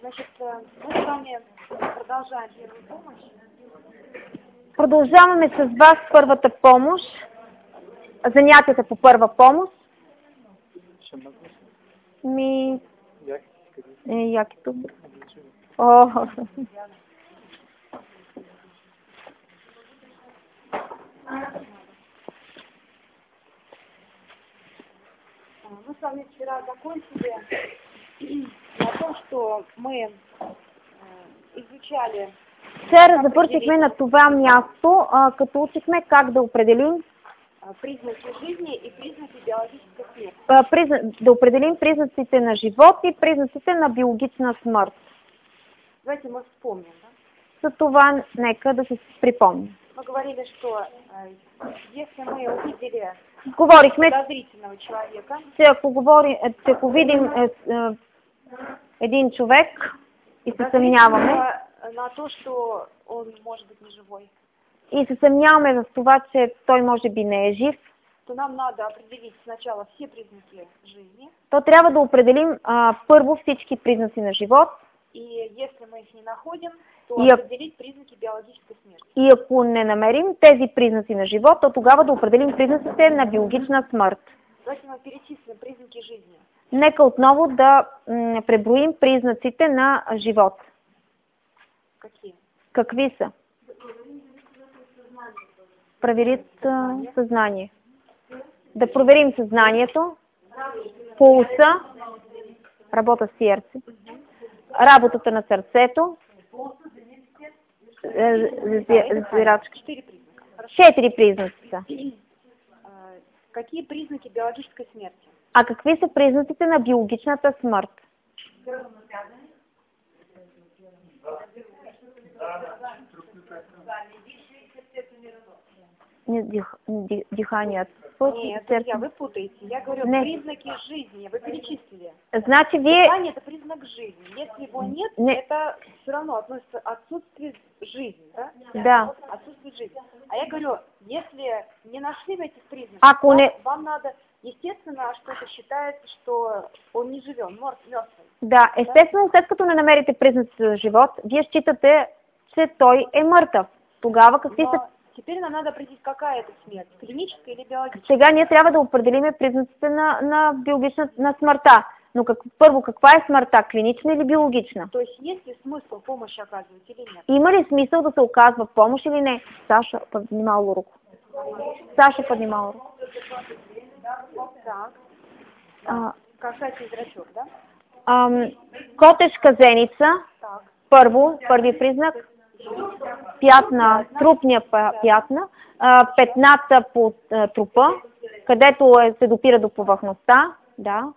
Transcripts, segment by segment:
Значит, мы с вами продолжаем первую помощь. Продължаваме с вас първата помощ, занятията по първа помощ. Якито. Мы с вами вчера закончили на том, что мы изучали. Вчера завършихме на това място, като учихме как да определим признаки жизни и признаки биологической смерти. Да определим признаците на живот и признаците на биологична смърт. Давайте мы вспомним, да? За това нека да се припомним. Мы говорили, что если мы увидели подозрительного человека, ако видим един човек и се съмняваме, на то, что он может быть неживой, и се съмняваме в това, че той може би не е жив, то нам надо определить сначала все признаки жизни. То трябва да определим първо всички признаци на живот. И если мы их не находим, то определить признаки биологической смерти. И ако не намерим тези признаци на живот, то тогава да определим признаците на биологична смърт. Давайте мы перечислим признаки жизни. Нека отново да преброим признаците на живот. Какви са? Проверит съзнание. Да проверим съзнанието, пулса, работа с сърце, работата на сърцето, зирачка. 4 признака са. Какие признаки биологической смерти? А какви са признаците на биологичната смърт? Дыхание. Нет, друзья, вы путаете. Я говорю, признаки жизни. Вы перечислили. Значит, дыхание – это признак жизни. Если его нет, это все равно относится к отсутствию жизни, да? Да. Отсутствие жизни. А я говорю, если не нашли этих признаков, вам надо, естественно, что-то считается, что он не живет, мертвый. Да, естествено, след като не намерите признаците за живот, вие считате, че той е мъртъв. Тогава какви са... Теперь нам надо определить, какая это смерть, клиническая или биологическая. Сега ние трябва да определим признаците на биологична на смъртта. Но първо, каква е смъртта, клинична или биологична? То есть есть ли смысл помощь оказывать или нет? Има ли смисъл да се оказва помощ или не? Саша, поднимала руку. Саша поднимала руку. Так. Кошачий зрачок, да? Котешка зеница. Първи признак. Пятна, трупния пятна, петната по трупа, където се допира до повърхността, да.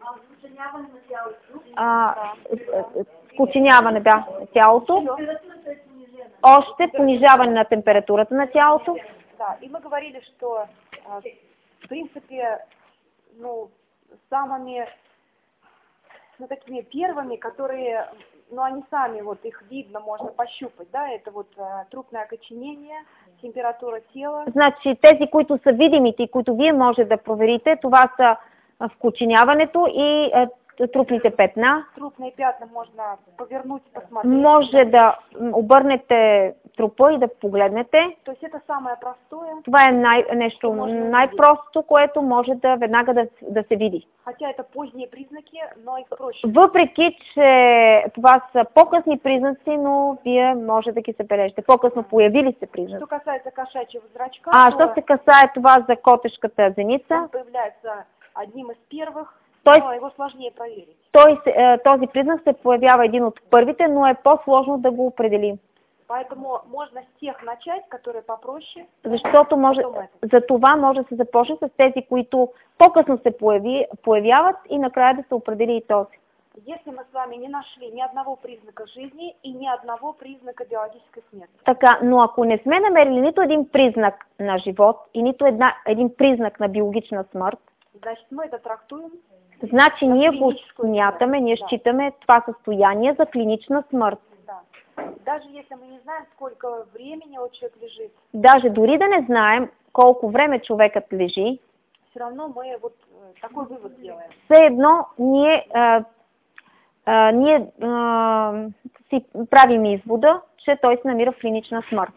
Скученяване, да, на тялото. Още понижаване на температурата на тялото. Да, и мы говорили, что в принципе, самыми, такими первыми, которые, они сами, их видно, можно пощупать, да, это трупное окоченение, температура тела. Значи, тези, които са видимите и които вие може да проверите, това са вкоченяването и трупните петна. Трупные пятна можно повернуть, посмотреть. Може да обърнете трупа и да погледнете. То есть это самое простое. Това е нещо най-простото, което може да веднага да се види. Хотя это поздние признаки, но их проще. Въпреки, че това са по-късни признаци, но вие може да ги забележите. По-късно появили се признаци. Что касается кошачьего зрачка, що се касае това за котешката зеница, он появляется одним из первых. Но его сложнее проверить. Този признак се появява един от първите, но е по-сложно да го определим. Поэтому можно с тех начать, которые попроще. Защото за това може да се започне с тези, които по-късно се появяват и накрая да се определи и този. Если мы с вами не нашли ни одного признака жизни и ни одного признака биологической смерти. Така, но ако не сме намерили нито един признак на живот и нито един признак на биологична смърт, значит, мы это трактуем. Значи ние го смятаме, ние считаме това състояние за клинична смърт. Да. Даже если мы не знаем, сколько времени человек лежит. Даже дори да не знаем колко време човекът лежи. Все равно мы такой вывод делаем. Все едно ние ние си правим извода, че той се намира в клинична смърт.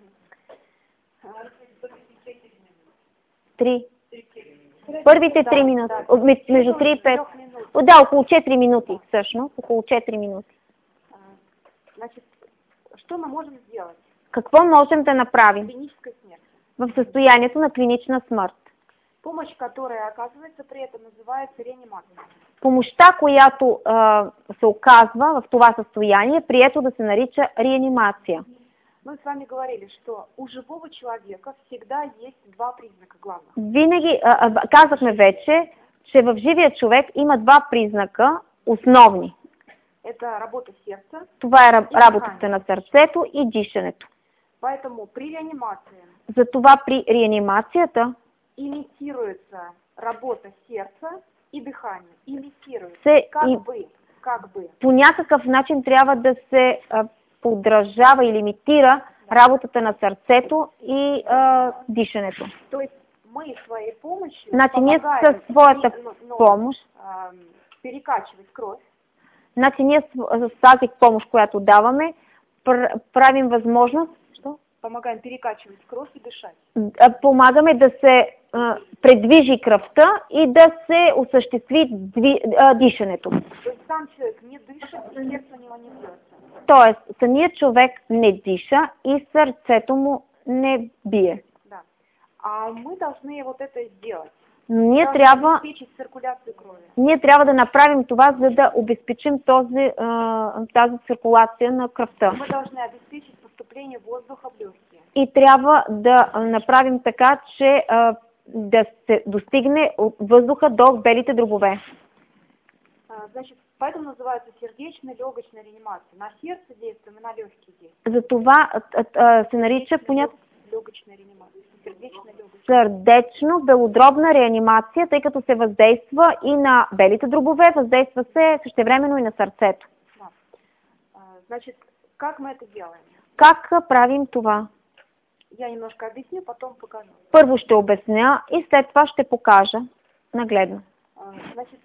3. Първите 3 минути. Между 3 и 5. Да, около 4 минути всъщност. Около 4 минути. Значит, что мы можем сделать? Какво можем да направим Клиническая смерть. в състоянието на клинична смърт? Помощь, которая оказывается при этом, называется реанимация. Помощта, която се оказва в това състояние, прието да се нарича реанимация. Мы с вами говорили, что у живого человека всегда есть два признака главных. Винаги казахме вече, че в живия човек има два признака основни. Это работа сердца. Това е работата на сърцето и дишането. Поэтому при реанимации Затова при реанимацията имитируется работа сердца и дыхание. Имитируется. се Как бы. по някакъв начин трябва да се подражава или имитира работата на сърцето и дишането. То есть мы своей помощью Значи ние със помогаем своята помощ, перекачивать кровь. значи ние с тази помощ, която даваме, правим възможност, Помогаем перекачивать кровь и дышать. Помагаме да се предвижи кръвта и да се осъществи дишането. То есть сам человек не дышит, и сердце у него не бьется. Тоест, самият човек не диша и сърцето му не бие. Да. А мы должны вот это сделать. Ние Должны трябва, обеспечить циркуляцию крови. ние трябва да направим това, за да обезпечим тази циркулация на кръвта. Мы должны обеспечить поступление воздуха в легкие. И трябва да направим така, че да се достигне въздуха до белите дробове. Значит, поэтому называется сердечно-легочная реанимация. На сердце действуем и на легкие действуем. Затова се нарича понятно Легочная реанимация. Сердечно-легочная. сърдечно-белодробна реанимация, тъй като се въздейства и на белите дробове, въздейства се същевременно и на сърцето. Да. Значит, как мы это делаем? Как правим това? Я немножко объясню, потом покажу. Първо ще обясня и след това ще покажа нагледно. Значит,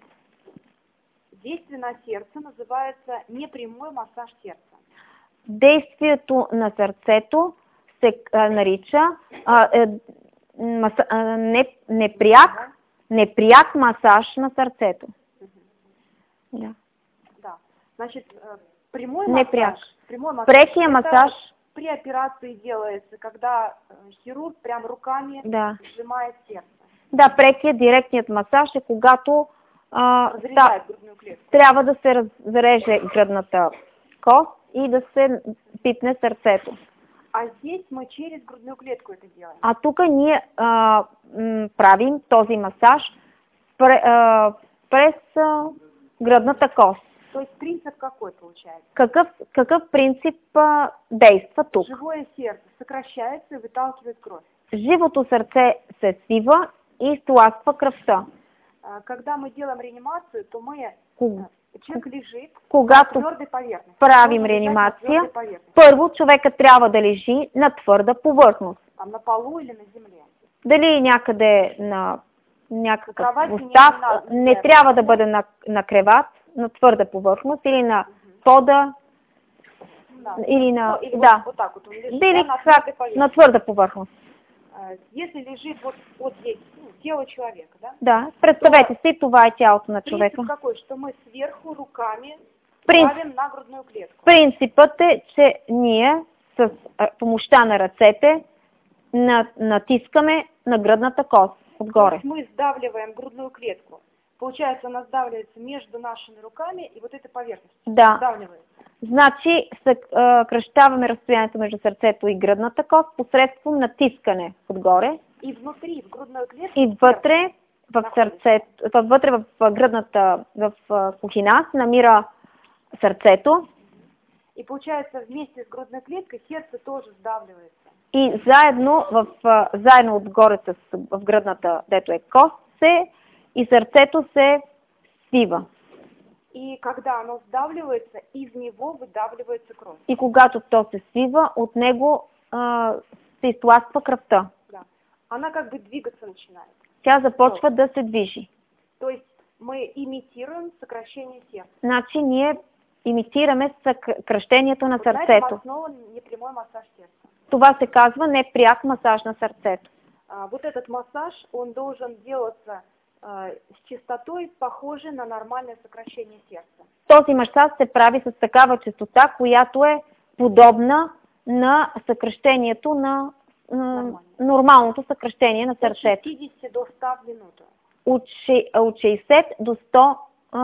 действие на сердце называется непрямой массаж сердца. Действието на сърцето се нарича непряк масаж на сърцето. Да. Да. Значит, прямой Непряк. массаж. Прекия масаж При операции делается, когда хирург прям руками сжимает сердце. Да, прекия, директният масаж е когато трябва да се зареже гръдната кост и да се пипне сърцето. А здесь мы через грудную клетку это делаем. А тук ние правим този масаж през гръдната кост. То есть принцип какой получается? Какъв принцип действа тук? Живое сердце сокращается и выталкивает кровь. Живото сърце се свива и изтласква кръвта. Когда мы делаем реанимацию, то мы човек лежит когато на твърда повърхност. Правим реанимация, първо човека трябва да лежи на твърда повърхност. На полу или на земле. Дали някъде на някакъв остав, не трябва да бъде на креват, на твърда повърхност или на пода, или на на твърда повърхност. Если лежит вот здесь тело человека, да? Да, представете си, това е тялото на човека. Принцип какой, что мы сверху руками правим на грудную клетку. Принципът е, че ние с помощта на ръцете натискаме на гръдната кост отгоре. Мы сдавливаем грудную клетку. Получается, она сдавливается между нашими руками и вот этой поверхностью. Да. Сдавливается. Значи съкращаваме разстоянието между сърцето и гръдната кост посредством натискане отгоре. И внутри, в грудной клетке. И вътре в сърцето, вътре в гръдната, в кухина се намира сърцето. И получается, вместе с грудной клеткой сердце тоже сдавливается. И заедно отгоре в гръдната, дето е кост, и сърцето се свива. И когда оно сдавливается, из него выдавливается кровь. И когато то се свива, от него се изтласква кръвта. Да. Она как бы двигаться начинает. Тя започва да се движи. То есть мы имитируем сокращение сердца. Значи ние имитираме съкращението на Вот на этом сърцето. основан непрямой массаж сердца. Това се казва непряк масаж на сърцето. Вот этот массаж, он должен делаться с частотой, похожей на нормальное сокращение сердца. Този масаж се прави с такава честота, която е подобна на съкращението на нормалното съкращение на сърцето. От 60 до 100 в минута. От 60 до 100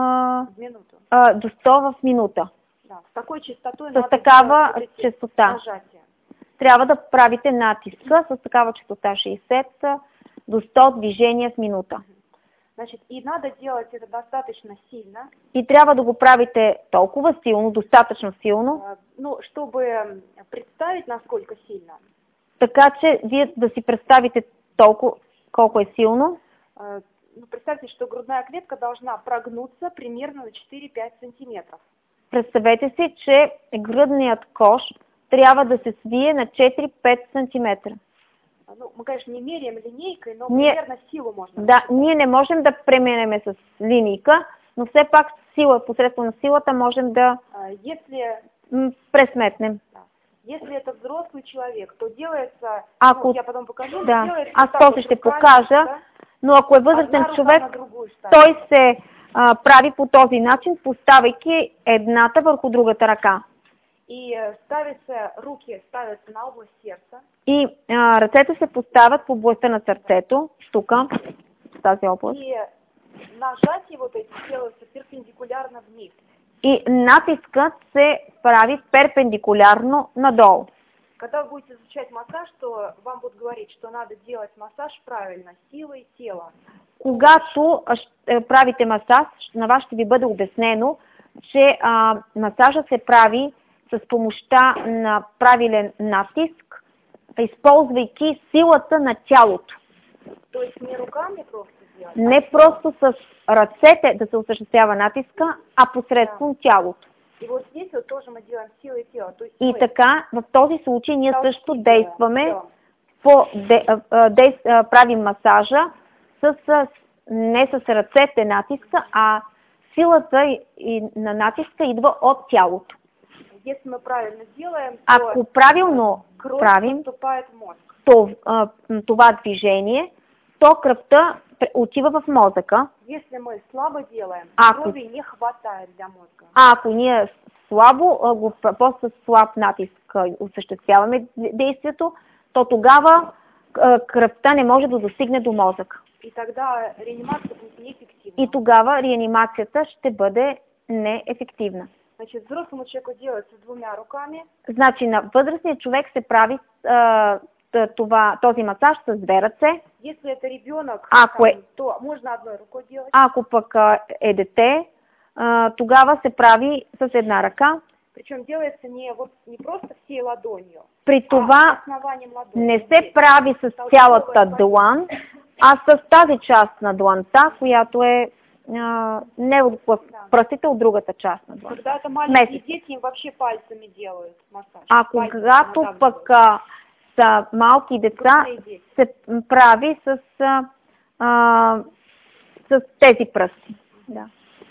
до 100 в минута. Да, с такой частотой с такава честота. Нажатия. Трябва да правите натиска с такава честота 60 до 100 движения в минута. Значит, и надо делать это достаточно сильно. И трябва да го правите толкова силно, достатъчно силно. Ну, чтобы представить, насколько сильно. Така че вие да си представите толкова, колко е силно. Ну, представьте, что грудная клетка должна прогнуться примерно на 4-5 сантиметров. Представете си, че гръдният кош трябва да се свие на 4-5 сантиметра. Ну, мы, конечно, не меряем линейкой, но примерно силу можно. Да, ние не можем да премеряме с линейка, но все пак сила, посредством на силата можем да пресметнем. Если это взрослый человек, то делается, ну, я потом покажу, да, делается аз после ще покажа, да? Но ако е възрастен човек, той се прави по този начин, поставяйки едната върху другата ръка. И руки ставятся на област сердца. И ръцете се поставят в областта на сърцето, тук, в тази област. И нажатие вот эти делаются перпендикулярно вниз. И натискът се прави перпендикулярно надолу. Когда вы будете изучать массаж, то вам будут говорить, что надо делать массаж правильно, силой тела. Когато правите масаж, на вас ще ви бъде обяснено, че масажът се прави с помощта на правилен натиск, използвайки силата на тялото. То есть не руками просто делать? Не просто с ръцете да се осъществява натиска, а посредством тялото. И вот здесь вот тоже мы делаем силой тела. То есть и така, в този случай ние също действаме, правим масажа не с ръцете натиска, а силата на натиска идва от тялото. Если мы правильно делаем, то ако правилно правим това движение, то кръвта отива в мозъка. Если мы слабо делаем, крови не хватает для мозга. Ако ние слабо, после слаб натиск осъществяваме действието, то тогава кръвта не може да достигне до мозъка. И тогда реанимация будет неэффективна. И тогава реанимацията ще бъде неефективна. Значит, взрослому человеку делается с двумя руками. Значи на възрастния човек се прави този масаж с две ръце. Если это ребенок, то можно одной рукой делать. Ако пък е дете, тогава се прави с една ръка. Причем делается не просто всей ладонью. При това не се прави с цялата длан, а с тази част на дланта, която е не от пръстите, от другата част на дланта. Когда это маленькие дети, им вообще пальцами делают массаж. А когато пък са малки деца, се прави с тези пръсти. Да.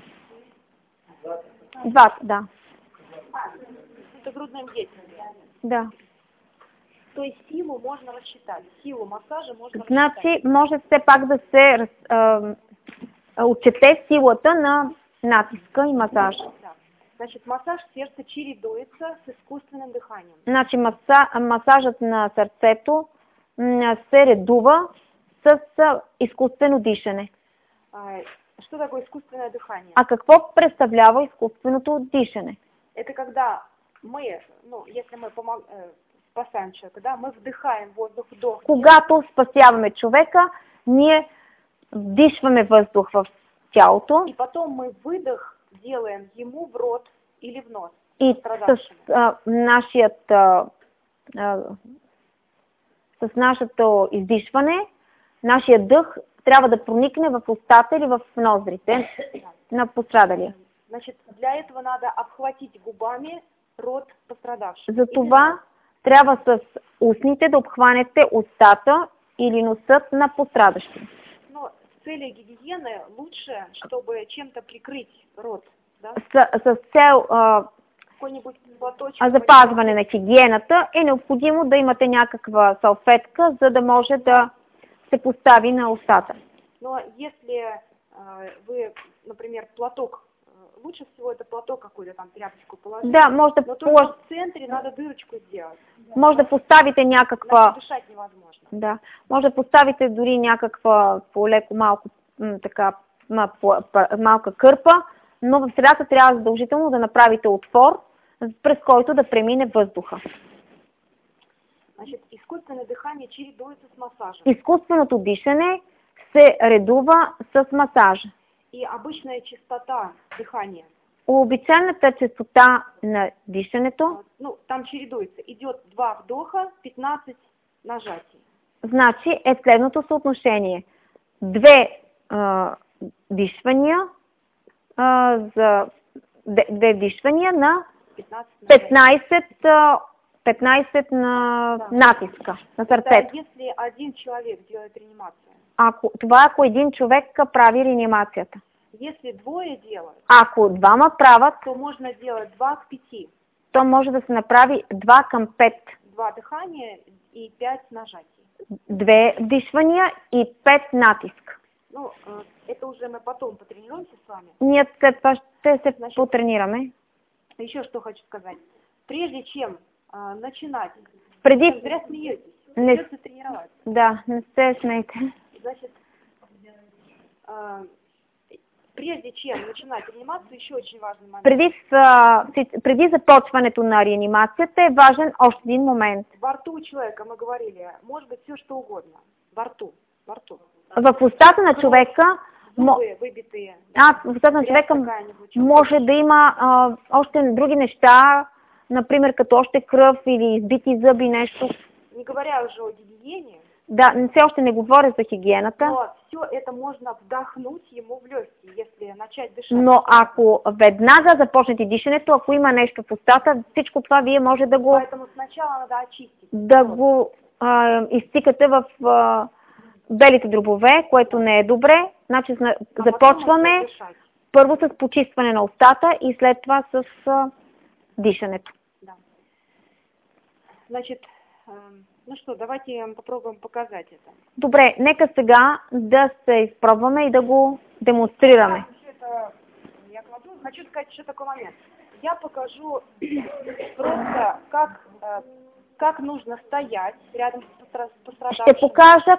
Двата, да. Это грудным детям. Да. То есть силу можно рассчитать. Силу массажа можно значи, рассчитать. може все пак да се отчете силата на натиска и масажа. Да. Значит, массаж сердца чередуется с искусственным дыханием. Значи, масажът на сърцето се редува с изкуствено дишане. Что такое искусственное дыхание? А какво представлява изкуственото дишане? Это когда мы, если мы спасаем человека, да, мы вдыхаем воздух вдох. Когато спасяваме човека, ние вдишваме въздух в тялото. И потом мы выдох делаем ему в рот или в нос. И с нашето издишване, нашия дъх трябва да проникне в устата или в ноздрите на пострадалия. Значит, для этого надо обхватить губами рот пострадавшего. Затова трябва с устните да обхванете устата или носът на пострадащия. Но с целях гигиены лучше, чтобы чем-то прикрыть рот, да? С цел Какой-нибудь платочек. запазване на хигиената е необходимо да имате някаква салфетка, за да може да се постави на устата. Но если вы, например, платок, лучше всего это платок какой-то там, тряпочку положить. Да, може да, но только в центре надо дырочку сделать. може да поставите някаква... Иначе дышать невозможно. Да, може да поставите дори някаква по-леко малко така малка кърпа, но в средата трябва задължително да направите отвор, през който да премине въздуха. Значит, изкуственное дыхание чередуется с массажем. Изкуственото дишане се редува с масажа. И обычная частота дыхания. Обичайната честота на дишането, ну, там чередуется. Идет 2 вдоха, 15 нажатий. Значи е следното съотношение. 2 дишвания за 2 дишвания на 15 на натиска на сърцето. Если один человек делает реанимацию. Ако един човек прави реанимацията. Если двое делают. Ако двама правят, то можно делать 2 к 5. То може да се направи 2 към 5. 2 дыхания и 5 нажатий. 2 вдишвания и 5 натиск. Ну, это уже мы потом потренируемся с вами. Ние след това ще се потренираме. Еще что хочу сказать. Прежде чем начинать, преди... зря смеетесь, не... придется тренироваться. Да, не се смейте. Значит, прежде чем начинать реанимацию, еще очень важный момент. Преди започването на реанимацията е важен още един момент. Во рту у человека, мы говорили, может быть все что угодно. Во рту. В устата на човека, выбитые, в устата на човека може да има още други неща, например като още кръв или избити зъби, нещо. Не говоря уже о гигиене. Да, все още не говоря за хигиената. Но все это можно вдохнуть ему в легкие, если начать дышать. Но ако веднага започнете дишането, ако има нещо в устата, всичко това вие може да го... Поэтому сначала надо очистить. Да го изтикате в белите дробове, което не е добре. Значи започваме първо с почистване на устата и след това с дишането. Да. Значит, ну что, давайте попробуем показать это. Добре, нека сега да се изпробваме и да го демонстрираме. Я кладу. Хочу сказать еще такой момент. Я покажу просто, как нужно стоять рядом с пострадавшим. Ще покажа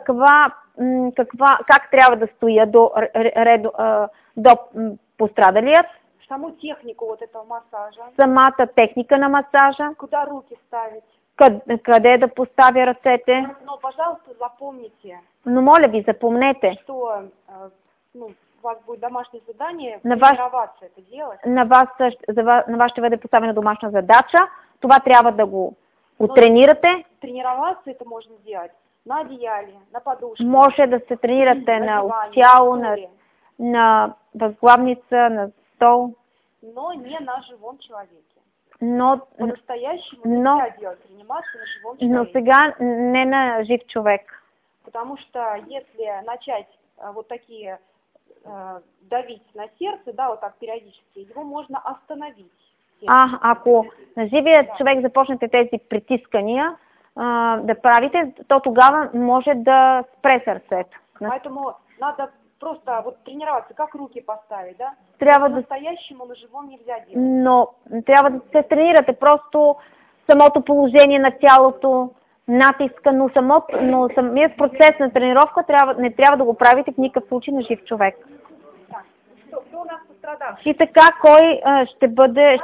как трябва да стоя до пострадалият. Саму технику вот этого массажа. Самата техника на масажа. Куда руки ставить. Къде да поставя ръцете. Но, пожалуйста, запомните. Но моля ви, запомнете. Что, у вас будет домашнее задание, тренироваться это делать. На вас ще бъде поставена домашна задача. Това трябва да го тренирате. Тренироваться это можно делать на одеяле, на подушке. Може да се тренирате на тяло, на възглавница, на стол. Но не на живом человеке. Но по-настоящему нельзя делать реанимацию на живом человеке. Но сега не на жив човек. Потому что если начать вот такие давить на сердце, да, вот так периодически, его можно остановить. Ако на живия човек започнете тези притискания да правите, то тогава може да спре сърцето. Поэтому надо просто вот тренироваться, как руки поставить, да? Трябва да... Настоящему на живом нельзя делать. Но трябва да се тренирате просто самото положение на тялото, натиска, но самият процес на тренировка не трябва да го правите в никакъв случай на жив човек. Кто у нас пострадал? И така, кой ще бъде...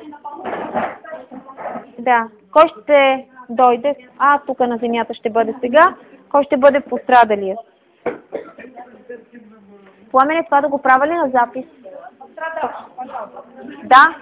Да, кой ще дойде? Тук на земята ще бъде сега. Кой ще бъде пострадалият? Пламене, това да го правя ли на запис? Да.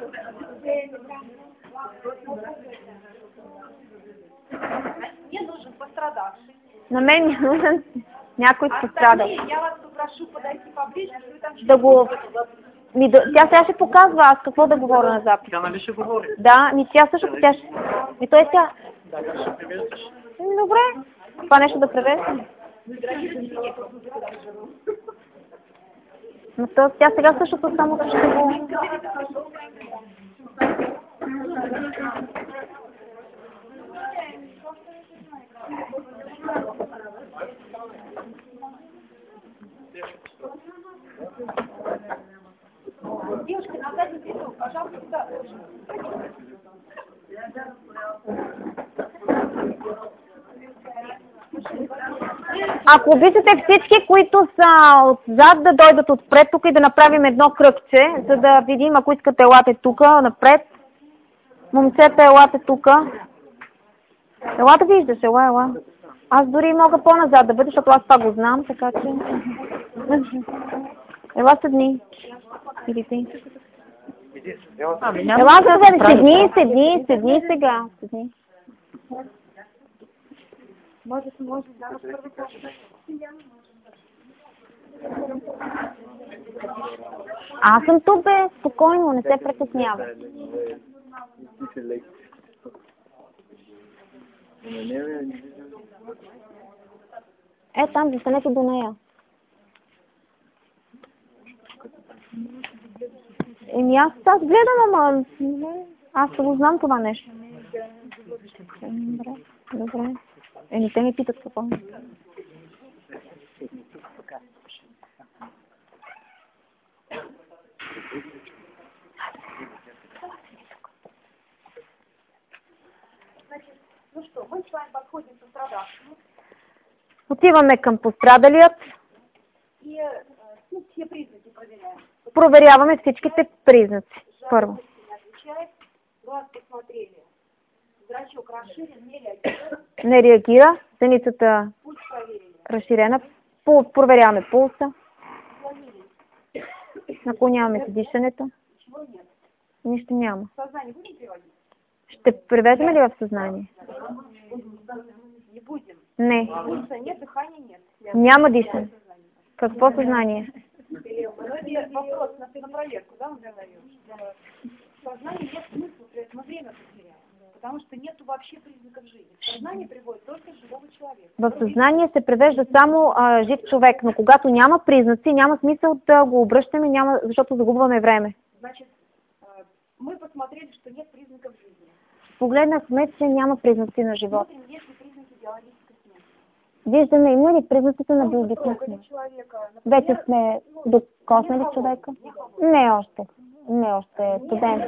Мне нужен пострадавший. На мен ми е нужен някой пострадал. Я вас попрошу подойти поближе, что вы там да го... Тя сега ще показва аз какво да говоря на запис. Тя нали ще говори? Да, тя също тя ще... той тя... Да, ще превеждаш. Добре. Това нещо да превеждам. Но то, тя сега същото само ще го... Девушка, на задний ряду, пожалуйста. Ако обичате всички, които са отзад, да дойдат отпред тук и да направим едно кръгче, за да видим, ако искате, елате тук, напред. Момчета, елате тук. Ела да виждаш, ела. Аз дори мога по-назад да бъда, защото аз това го знам, така че... Ела седни. Или ти. Ела за да седни сега. Седни. Може да разпървате. Аз съм тук, бе, спокойно, не се притеснявай. Там, застанете до нея. Аз гледам, ама аз го знам това нещо. Добре. Те ми питат какво. Ну что, мы с вами подходим к пострадавшему. Отиваме към пострадалият. И все признаки проверяем. Проверяваме всичките признаци. Първо. Глаз посмотрели. Зрачок расширен, Не реагира. Зеницата разширена. Проверяваме пулса. Наклоняваме се дишането. Нищо няма. Съзнание будем приводить? Ще приведем ли в съзнание? Не будем. Не. Пульса нет, дыхания нет. Няма дишане. Какво съзнание? Вопрос на проверку, да, он говорил? Сознание нет смысла, мы время потеряем. Потому что нету вообще признаков жизни. Сознание приводит только живого человека. В съзнание се превежда само жив човек, но когато няма признаци, няма смисъл да го обръщаме, защото загубваме време. Значит, мы посмотрели, что нет признаков жизни. Погледнахме, че няма признаци на живот. Смотрим, есть ли признаки биологической смерти. Виждаме, има ли признаците на биологична смърт? Вече сме докоснали човека? Не още. Не още. Студент.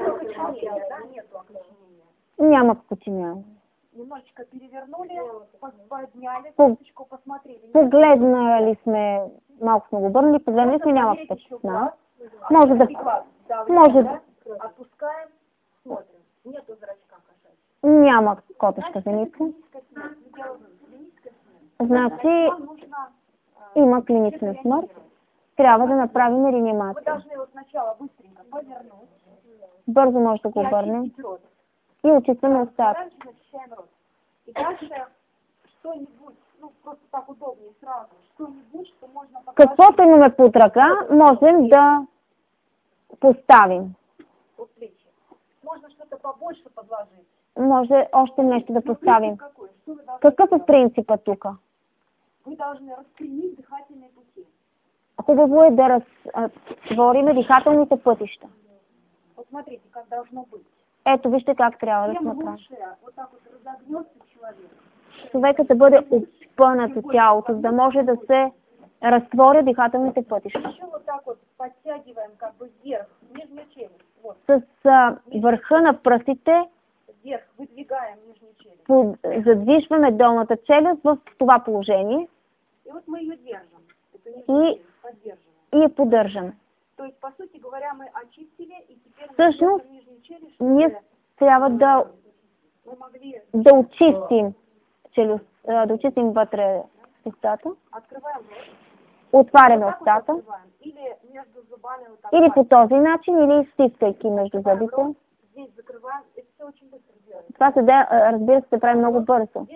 Няма подчиняване. Немножечко перевернули, подняли, косточку посмотрели. Погледнали сме, малко сме го обърнали, погледнали сме, няма впечатлена. Може да... Отпускаем, смотрим. Нету зрачка кошачьего. Няма котешка зеница. Значи има клинична смърт. Трябва да направим реанимация. Бързо може да го обърнем. И очистваме устата. И дальше что-нибудь, ну просто так удобнее сразу, что-нибудь, что можно показать. Каквото имаме под ръка, можем да поставим. Можно что-то побольше подложить. Може още нещо да поставим. Какъв е принципът тук? Вы должны распрямить дыхательные пути. Хубаво е да разтворим дихателните пътища. Вот смотрите, как должно быть. Ето, вижте как трябва да се направи. Вот так вот разогнется человек. Човекът да бъде опънат от тялото, за да може да се разтворят дихателните пътища. Еще вот так вот подтягиваем как бы вверх, нижнюю челюсть. Вот. С върха на пръстите вверх выдвигаем нижнюю челюсть. Задвижваме долната челюст в това положение. И вот мы ее держим. И я поддержим. То есть, по сути говоря, мы очистили и теперь всъщност, нижнюю челюсть. Ние трябва да очистим челюст, да очистим вътре устата. Отваряме устата. Или по този начин, или стискайки между зъбите. Това се да, разбира се, прави много бързо.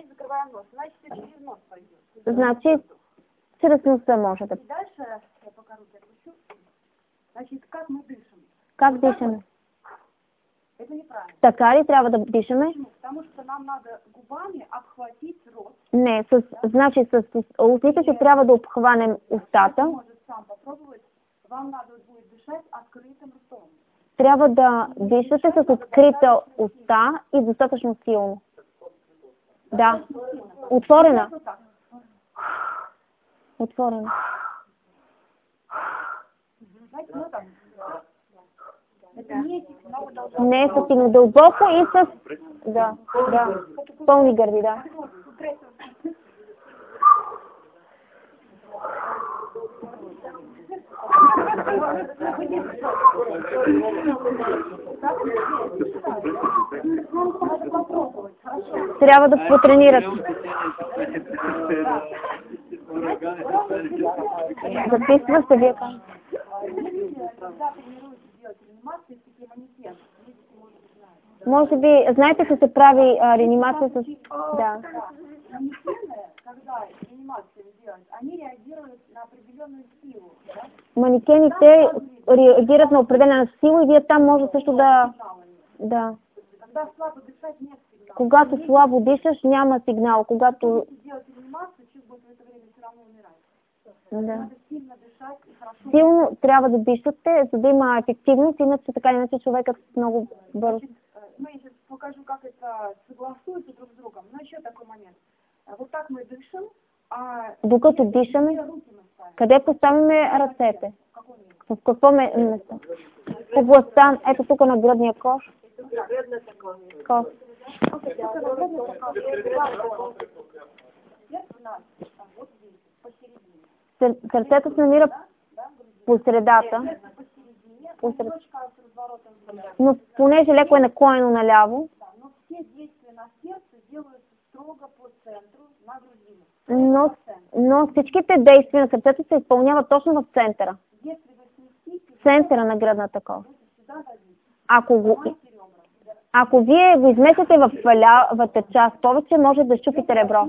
Значи, чрез носа може да. Как дишаме? Это неправильно. Така ли трябва да дишаме? Почему? Потому что нам надо губами обхватить рот. Не, значи с устните си трябва да обхванем устата. Может сам попробовать. Вам надо будет дышать открытым ртом. Трябва да дишате с открита уста и достатъчно силно. Да. Отворена. Отворена. Не е стигна дълбоко и с... Да, да. Пълни гърди, да. Трябва да потренират. Записва се вие. Може би, знаете, че се прави реанимация с... Да. Манекените реагират на определена сила и вие там може също да... Да. Когато слабо дишаш, няма сигнал. Когато... Да. Силно трябва да дишате, за да има ефективност, иначе така иначе човекът много бързо. Ну, я сейчас покажу, как это согласуется друг с другом. Но еще такой момент. Вот так мы дышим, а... Докато дишаме, къде поставяме ръцете? В какво место? В областта, ето тук на гръдния кош. Кош. Сърцето се намира по средата. Но понеже леко е наклонено наляво, но всичките действия на сърцето се изпълняват точно в центъра. В центъра на гръдната кост. Ако вие го изместите в лявата част повече, може да щупите ребро.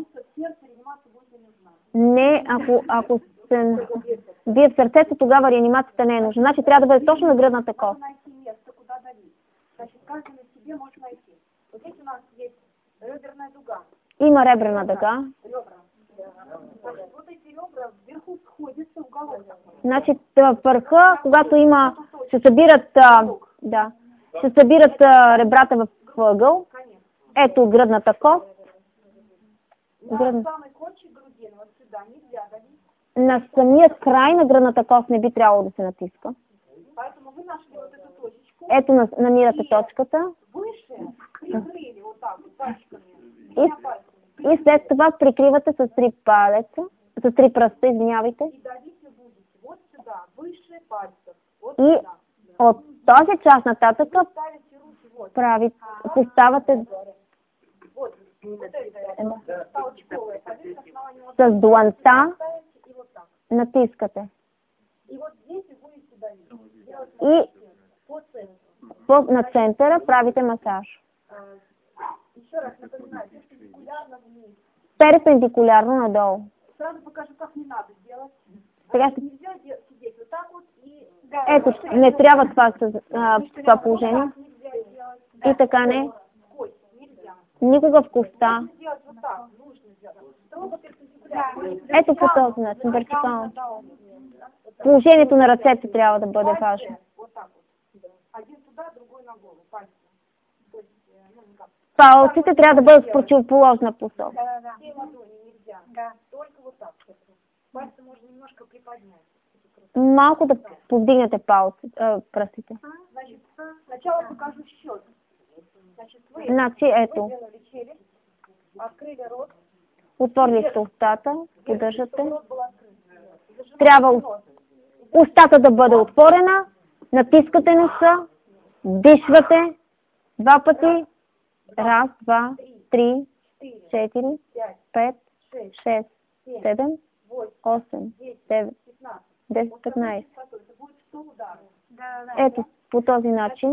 Не, ако вие в сърцето, тогава реанимацията не е нужна. Значи трябва да бъде точно на гръдната кост. Има ребрена дъга. Значи в върха, когато има, се събират ребрата в ъгъл. Ето гръдната кост. На самият край на гръдната кост не би трябвало да се натиска. Ето намирате точката. И след това прикривате с 3 палеца, с 3 пръста, извинявайте. И от този част нататък поставате с дланта, натискате. И на центъра правите масаж. Перпендикулярно надолу. Сега ще... Ето, не трябва това положение. И така не. Никога в коста. Ето по този начин, вертикално. Положението на ръцете трябва да бъде важно. Палците трябва да бъдат в противоположна посока. Малко да повдигнете пръстите. Значи, ето. Отворили сте устата, поддържате. Трябва устата да бъде отворена, натискате носа, дишвате 2 пъти. 1, 2, 3, 4, 5, 6, 7, 8, 9, 10, 15. Ето, по този начин.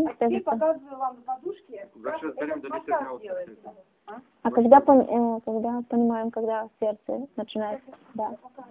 А когда понимаем, когда сердце начинает? Да.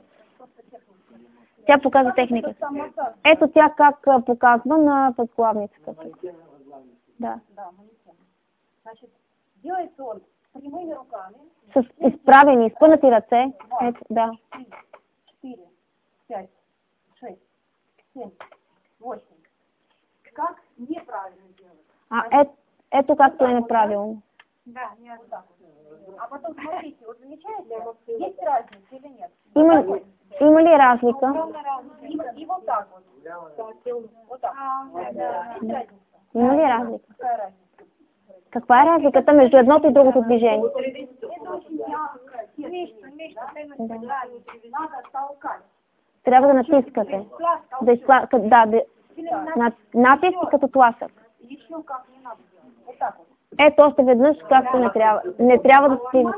Тя показва техника. Ето тя как показва на възглавницата. Да. Да, манекен. Значит, делается он прямыми руками. С изправени, изпънати ръце. Ето, да. 3, 4, 5, 6, 7, 8. Как неправильно делать? Ето както е неправилно. Да, не вот так вот. А потом смотрите, вот замечаете, есть разница или нет? Има ли разлика? И вот так вот. Вот так. Есть разница. Има ли разлика? Какая разница? Каква е разликата между едното и другото движение? Это очень мягко. Надо толкать. Трябва да натискате. Натиск като тласък. Еще как не надо делать. Вот так вот. Ето още веднъж както не трябва. Не трябва да си...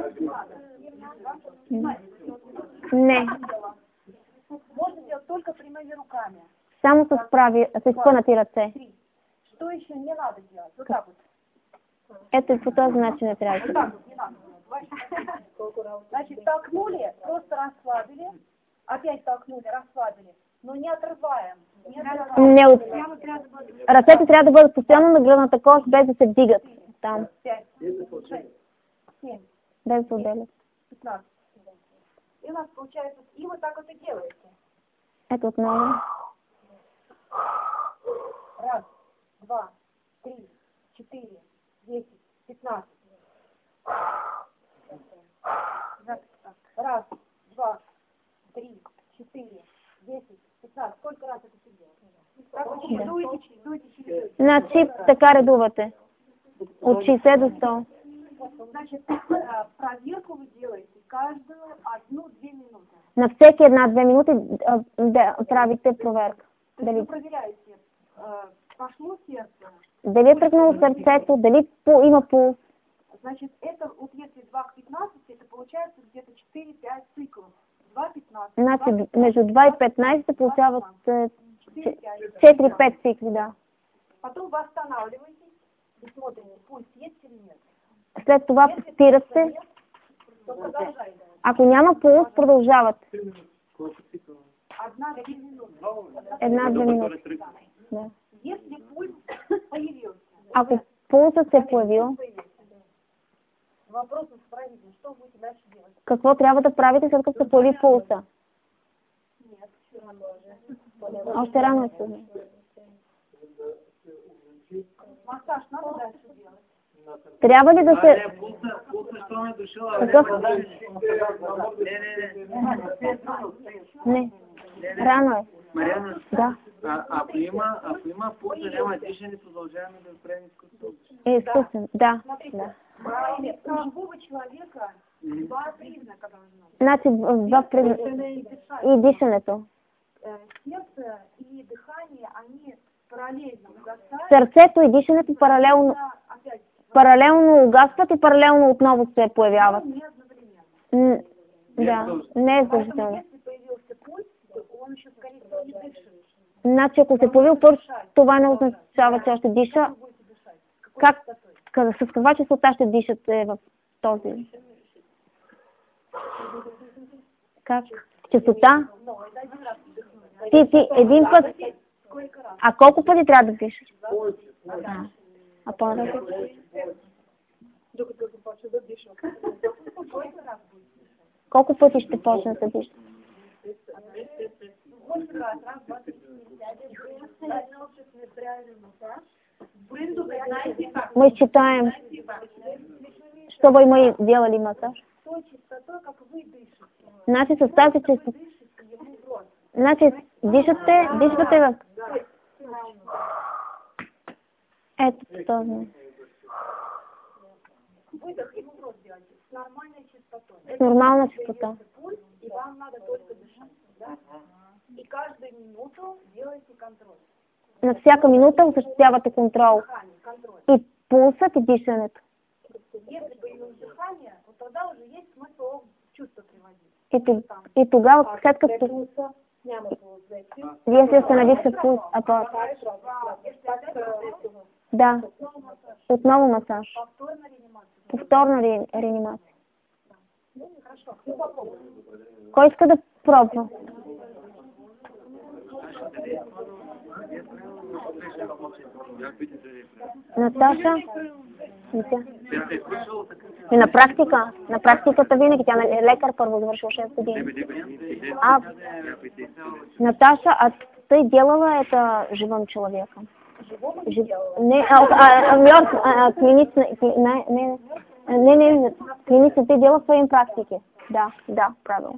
Не. Можно делать только прямыми руками. Само с изпънати ръце. Что еще не надо делать? Вот так вот. Ето и по този начин не трябва. Вот так вот не надо делать. Значит, толкнули, просто расслабили. Опять толкнули, расслабили. Но не отрываем. Ръцете трябва да бъдат постоянно на гръдната кост, без да се вдигат. Там. 5, 6, 7, без да се отделят. 15. И у нас получается, и вот так вот и делаете. Ето отново. 1, 2, 3, 4, 10, 15. 1, 2, 3, 4, 10, 15. Сколько раз это все делаете? Дуйте. Значи така редувате. От 60 до 100. Значит, проверку вы делаете каждую 1-2 минуты. На всеки 1-2 минути да правите проверка. Дали вы проверяете, пошло сердце? Дали е тръгнало сърцето, дали има пулс. Значит, это вот если 2 к 15, это получается где-то 4-5 циклов. 2-15. Значи между 2 и 15 се получават 4-5 цикли, да. Потом вы останавливаетесь и смотрите, пульс есть или нет. След това спира се. Ако няма пулс, продължават. 1-2 минути. 1-2 минути. Да. Если пульс появился. Ако пулсът се е появил, въпросът справите, що будете дальше делать? Какво трябва да правите, след като се появи пулса? Още рано е сега. Масаж надо дальше делать? Трябва ли да се... Какъв? Не. Рано е. Мариана, да. Ако има пулс, няма дишане, продължаваме да спрем изкуството. Изкуствен, да. У живого человека два признака должно быть. Значи, два признака. И дишането. Сердце и дыхание, они параллельно угасают. Сърцето и дишането паралелно угасват и паралелно отново се появяват. Да, не е задължително. Значи, ако се появи пулс, това не означава, че още диша. С каква честота ще дишате в този? Как? Честота? Ти един път. А колко пъти трябва да дишаш? А по-нататък? Докато започне да диша. Колко пъти ще почне да дишаш? Мы считаем, что вы мы делали массаж. Значит, составьте чистота. Значит, дишате в... Это тоже. Выдох и вброс делайте с нормальной частотой. С нормальной частотой. И вам надо только дышать. Да? И каждую минуту делайте контроль. На всяка минута осъществявате контрол. И пулсът и дишането. Если появилось дыхание, вот тогда уже есть смысл чувства приводить. И тогава, след като... Вие се установихте пулс, да. Отново масаж. Повторна реанимация. Кой иска да пробва? Наташа? И на практиката винаги, тя е лекар, първо завършил 6 години. Наташа, а ты делала это живым человеком? Клинично ты делал в своей практике? Да, правильно.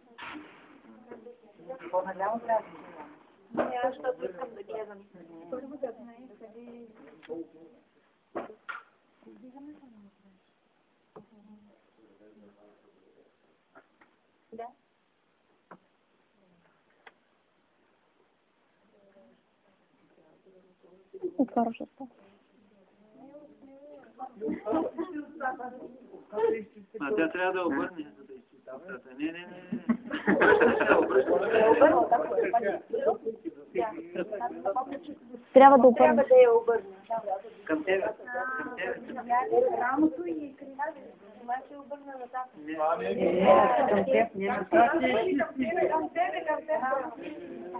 Хорошо. Тя трябва да обърне, за да изчита устата. Не. Трябва да обърне. Към тебе. Рамото и кривата. Това се обърна на тази. Към теб. Към тебе.